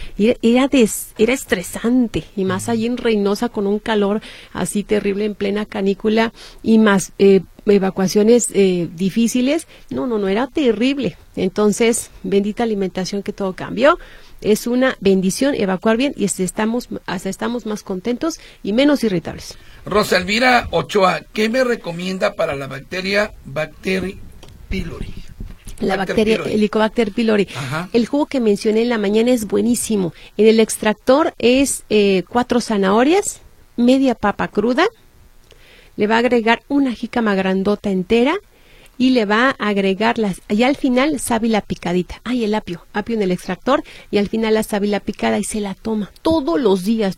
era estresante, y más allí en Reynosa con un calor así terrible en plena canícula, y más evacuaciones difíciles, no, era terrible. Entonces, bendita alimentación que todo cambió, es una bendición evacuar bien y hasta estamos más contentos y menos irritables. Rosa Elvira Ochoa, ¿qué me recomienda para la bacteria Bacter pylori? La bacteria Helicobacter pylori. Ajá. El jugo que mencioné en la mañana es buenísimo. En el extractor es 4 zanahorias, media papa cruda, le va a agregar una jícama grandota entera y le va a agregar y al final sábila picadita. El apio en el extractor y al final la sábila picada y se la toma todos los días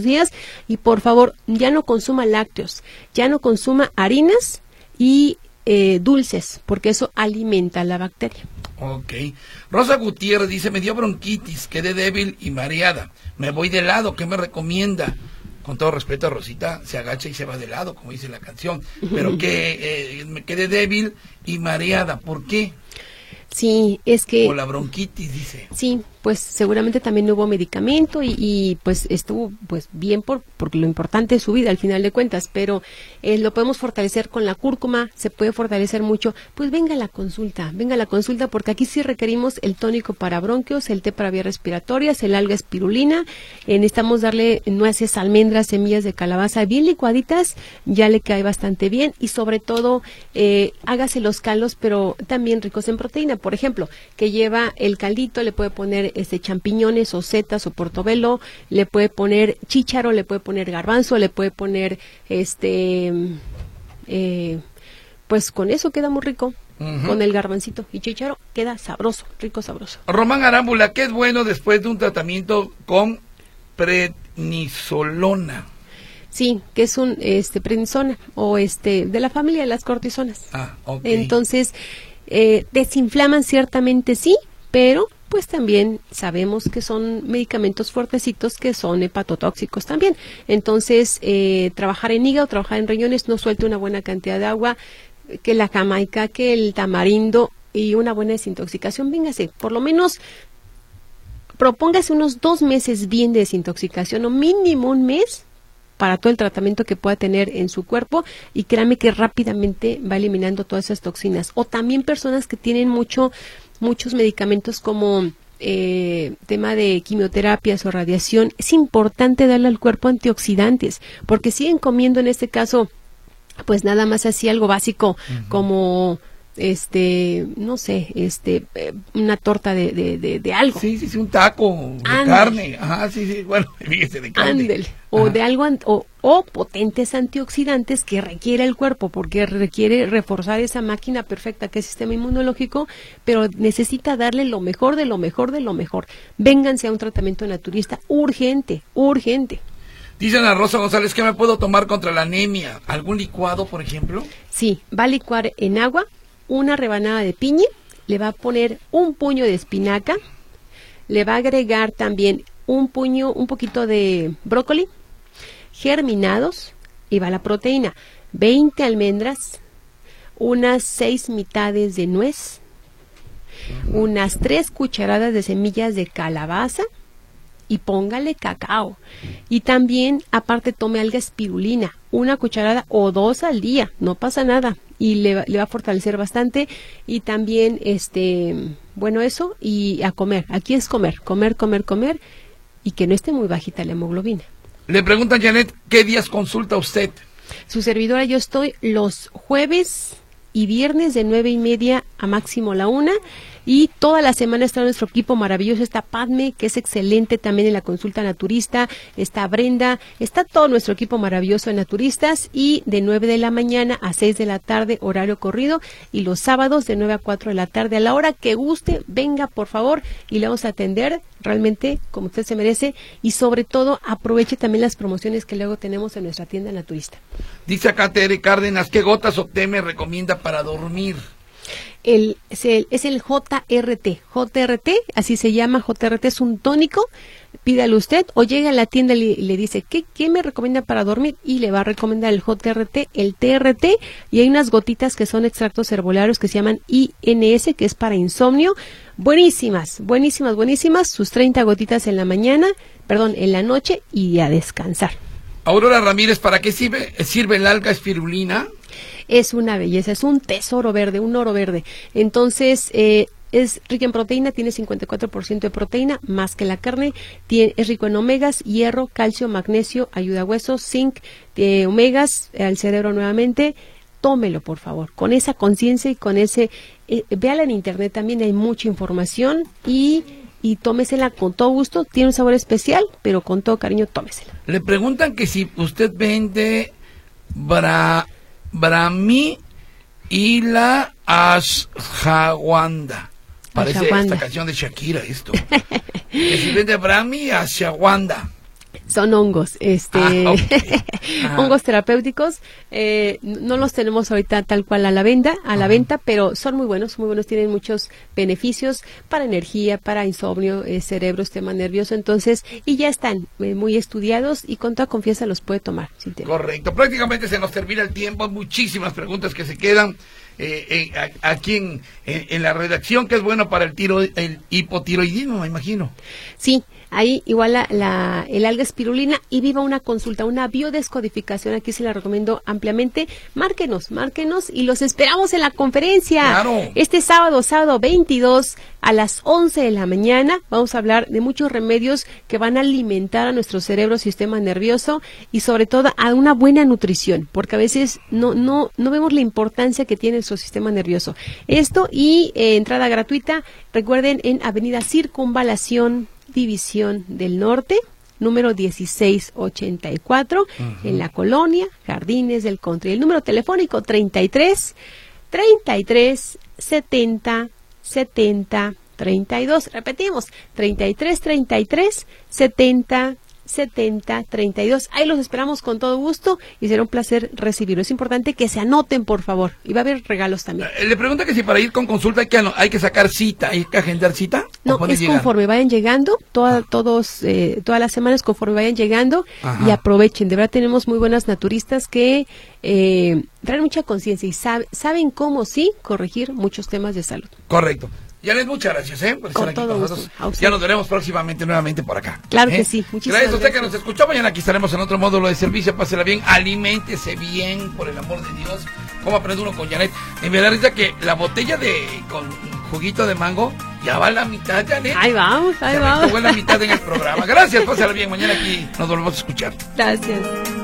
y por favor ya no consuma lácteos, ya no consuma harinas y dulces porque eso alimenta la bacteria. Ok. Rosa Gutiérrez dice, me dio bronquitis, quedé débil y mareada, me voy de lado, ¿qué me recomienda? Con todo respeto a Rosita, se agacha y se va de lado, como dice la canción, pero que me quedé débil y mareada, ¿por qué? Sí, es que... O la bronquitis, dice. Sí, pues seguramente también no hubo medicamento y pues estuvo pues bien porque lo importante es su vida al final de cuentas, pero lo podemos fortalecer con la cúrcuma, se puede fortalecer mucho, pues venga a la consulta porque aquí sí requerimos el tónico para bronquios, el té para vías respiratorias, el alga espirulina, necesitamos darle nueces, almendras, semillas de calabaza bien licuaditas, ya le cae bastante bien y sobre todo hágase los caldos pero también ricos en proteína, por ejemplo, que lleva el caldito, le puede poner champiñones o setas o portobelo, le puede poner chícharo, le puede poner garbanzo, le puede poner pues con eso queda muy rico. Con el garbancito y chícharo queda sabroso, rico, sabroso. Román Arámbula, ¿qué es bueno después de un tratamiento con prednisolona? Sí, que es un prednisona o de la familia de las cortisonas. Okay. Entonces, desinflaman ciertamente sí, pero pues también sabemos que son medicamentos fuertecitos que son hepatotóxicos también. Entonces, trabajar en hígado, trabajar en riñones, no suelte una buena cantidad de agua, que la jamaica, que el tamarindo y una buena desintoxicación. Véngase, por lo menos propóngase unos 2 meses bien de desintoxicación o mínimo un mes para todo el tratamiento que pueda tener en su cuerpo, y créame que rápidamente va eliminando todas esas toxinas. O también personas que tienen muchos medicamentos como tema de quimioterapias o radiación, es importante darle al cuerpo antioxidantes, porque siguen comiendo en este caso pues nada más así algo básico, como no sé, una torta de algo. Sí, un taco de carne. Ajá, sí, bueno, fíjese, de carne. Ándele. O de algo, o potentes antioxidantes que requiere el cuerpo, porque requiere reforzar esa máquina perfecta que es el sistema inmunológico, pero necesita darle lo mejor de lo mejor de lo mejor. Vénganse a un tratamiento naturista urgente. Dice Ana Rosa González, ¿qué me puedo tomar contra la anemia? ¿Algún licuado, por ejemplo? Sí, va a licuar en agua una rebanada de piña, le va a poner un puño de espinaca, le va a agregar también un poquito de brócoli, germinados, y va la proteína, 20 almendras, unas 6 mitades de nuez, unas 3 cucharadas de semillas de calabaza, y póngale cacao. Y también, aparte, tome alga espirulina, 1 cucharada o 2 al día, no pasa nada, y le va a fortalecer bastante. Y también, bueno, eso, y a comer. Aquí es comer, y que no esté muy bajita la hemoglobina. Le preguntan, Janet, ¿qué días consulta usted? Su servidora, yo estoy los jueves y viernes de 9:30 a máximo la 1, y toda la semana está nuestro equipo maravilloso. Está Padme, que es excelente también en la consulta naturista, está Brenda, está todo nuestro equipo maravilloso de naturistas, y de 9 de la mañana a 6 de la tarde, horario corrido, y los sábados de 9 a 4 de la tarde, a la hora que guste, venga por favor, y le vamos a atender realmente como usted se merece, y sobre todo aproveche también las promociones que luego tenemos en nuestra tienda naturista. Dice acá Tere Cárdenas, ¿qué gotas o té me recomienda para dormir? Es el JRT, así se llama. JRT es un tónico. Pídale usted, o llega a la tienda y le dice ¿qué me recomienda para dormir? Y le va a recomendar el JRT, el TRT, y hay unas gotitas que son extractos herbolarios que se llaman INS, que es para insomnio. Buenísimas, sus 30 gotitas en la noche, y a descansar. Aurora Ramírez, ¿para qué sirve el alga espirulina? Es una belleza, es un tesoro verde, un oro verde. Entonces, es rica en proteína, tiene 54% de proteína, más que la carne. Es rico en omegas, hierro, calcio, magnesio, ayuda a huesos, zinc, omegas, al cerebro nuevamente. Tómelo, por favor, con esa conciencia y con ese... véala en internet, también hay mucha información, y tómesela con todo gusto. Tiene un sabor especial, pero con todo cariño, tómesela. Le preguntan que si usted vende Brahmi y la ashwagandha. Parece esta canción de Shakira esto. Que si vende Brahmi y ashwagandha. Son hongos, hongos terapéuticos. No los tenemos ahorita tal cual a la venta, pero son muy buenos, tienen muchos beneficios para energía, para insomnio, cerebro, sistema nervioso, entonces, y ya están muy estudiados, y con toda confianza los puede tomar. Correcto, prácticamente se nos termina el tiempo, muchísimas preguntas que se quedan aquí en la redacción, que es bueno para el hipotiroidismo, me imagino. Sí. Ahí igual el alga espirulina, y viva una consulta, una biodescodificación, aquí se la recomiendo ampliamente. Márquenos, y los esperamos en la conferencia. Claro. Este sábado 22 a las 11 de la mañana, vamos a hablar de muchos remedios que van a alimentar a nuestro cerebro, sistema nervioso, y sobre todo a una buena nutrición, porque a veces no vemos la importancia que tiene nuestro sistema nervioso. Esto, y entrada gratuita, recuerden, en Avenida Circunvalación, División del Norte, número 1684, en la colonia Jardines del Country. El número telefónico 33 70 70 32. Repetimos, 33 70 70 32. Ahí los esperamos con todo gusto, y será un placer recibirlo. Es importante que se anoten, por favor, y va a haber regalos también. Le pregunta que si para ir con consulta hay que sacar cita, hay que agendar cita. No, es conforme vayan llegando, todas las semanas conforme vayan llegando. Ajá. Y aprovechen, de verdad tenemos muy buenas naturistas que traen mucha conciencia y saben cómo sí corregir muchos temas de salud. Correcto. Janet, muchas gracias por estar aquí con nosotros. Ya nos veremos próximamente nuevamente por acá. Claro que sí. Muchísimas gracias a usted que nos escuchó. Mañana aquí estaremos en otro módulo de servicio. Pásela bien, aliméntese bien, por el amor de Dios. ¿Cómo aprende uno con Janet? Y me da risa que la botella con juguito de mango ya va a la mitad, Janet. Ahí vamos. Va a la mitad en el programa. Gracias, pásela bien. Mañana aquí nos volvemos a escuchar. Gracias.